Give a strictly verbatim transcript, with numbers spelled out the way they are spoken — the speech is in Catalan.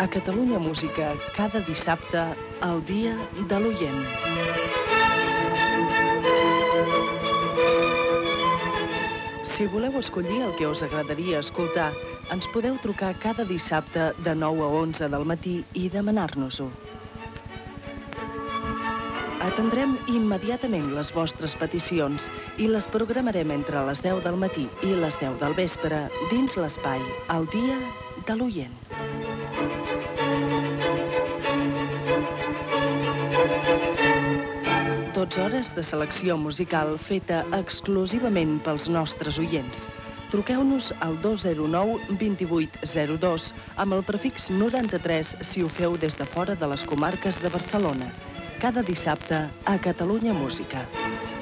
Catalunya Música, cada dissabte, el dia de l'oient. Si voleu escollir el que us agradaria escoltar, ens podeu trucar cada dissabte de nou a onze del matí i demanar-nos-ho. Atendrem immediatament les vostres peticions i les programarem entre les deu del matí i les deu del vespre dins l'espai El dia de l'oient. dotze hores de selecció musical feta exclusivament pels nostres oients. Truqueu-nos al dos zero nou, vint-i-vuit zero dos amb el prefix noranta-tres si ho feu des de fora de les comarques de Barcelona. Cada dissabte a Catalunya Música.